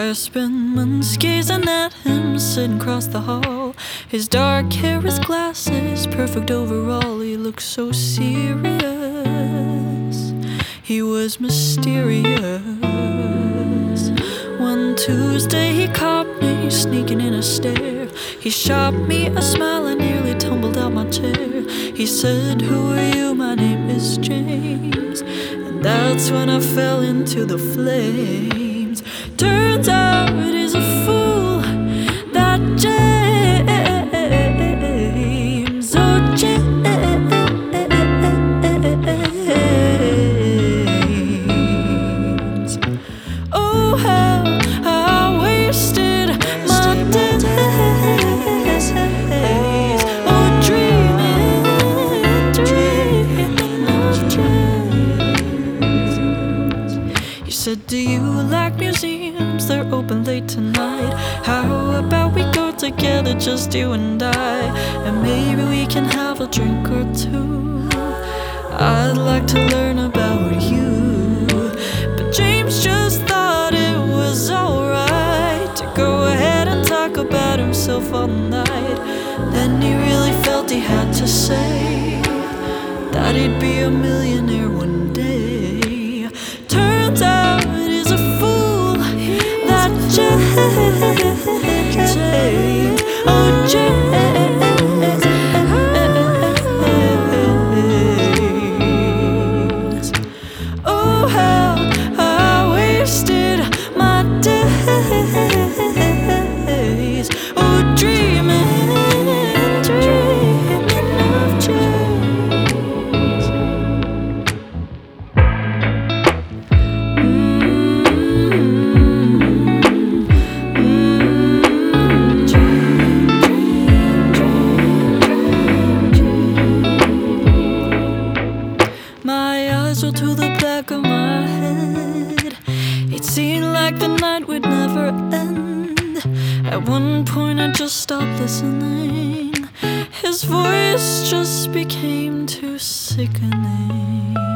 I spent months gazing at him sitting across the hall. His dark hair, his glasses, perfect overall. He looked so serious. He was mysterious. One Tuesday he caught me sneaking in a stare. He shot me a smile, I nearly tumbled out my chair. He said, "Who are you? My name is James." And that's when I fell into the flames. Turns out he's a fool, that James. Oh, James. Oh, how I wasted my days. Oh, dreaming of James. You said, "Do you like museums? They're open late tonight. How about we go together, just you and I? And maybe we can have a drink or two. I'd like to learn about you." But James just thought it was alright to go ahead and talk about himself all night. Then he really felt he had to say that he'd be a millionaire one day. Turns out he's a fool, that James. Oh, James. Oh, how I wasted my days. Oh, dreaming of James. My eyes rolled to the back of my head. It seemed like the night would never end. At one point I just stopped listening. His voice just became too sickening.